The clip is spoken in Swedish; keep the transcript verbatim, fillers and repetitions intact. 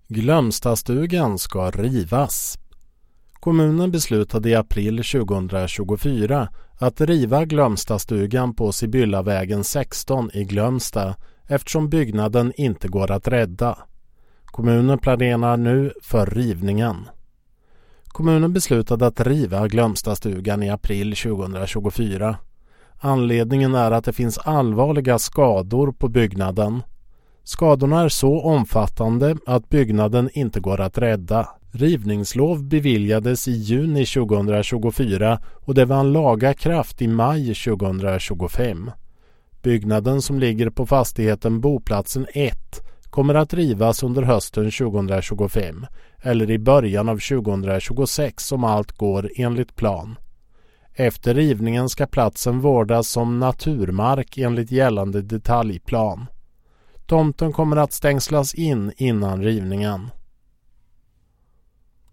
Glömstastugan ska rivas. Kommunen beslutade i april tjugohundratjugofyra att riva Glömstastugan på Sibyllavägen sexton i Glömsta eftersom byggnaden inte går att rädda. Kommunen planerar nu för rivningen. Kommunen beslutade att riva Glömstastugan i april tjugohundratjugofyra. Anledningen är att det finns allvarliga skador på byggnaden. Skadorna är så omfattande att byggnaden inte går att rädda. Rivningslov beviljades i juni tjugohundratjugofyra och det vann laga kraft i maj tjugohundratjugofem. Byggnaden som ligger på fastigheten Boplatsen ett kommer att rivas under hösten tjugohundratjugofem eller i början av tjugohundratjugosex om allt går enligt plan. Efter rivningen ska platsen vårdas som naturmark enligt gällande detaljplan. Tomten kommer att stängslas in innan rivningen.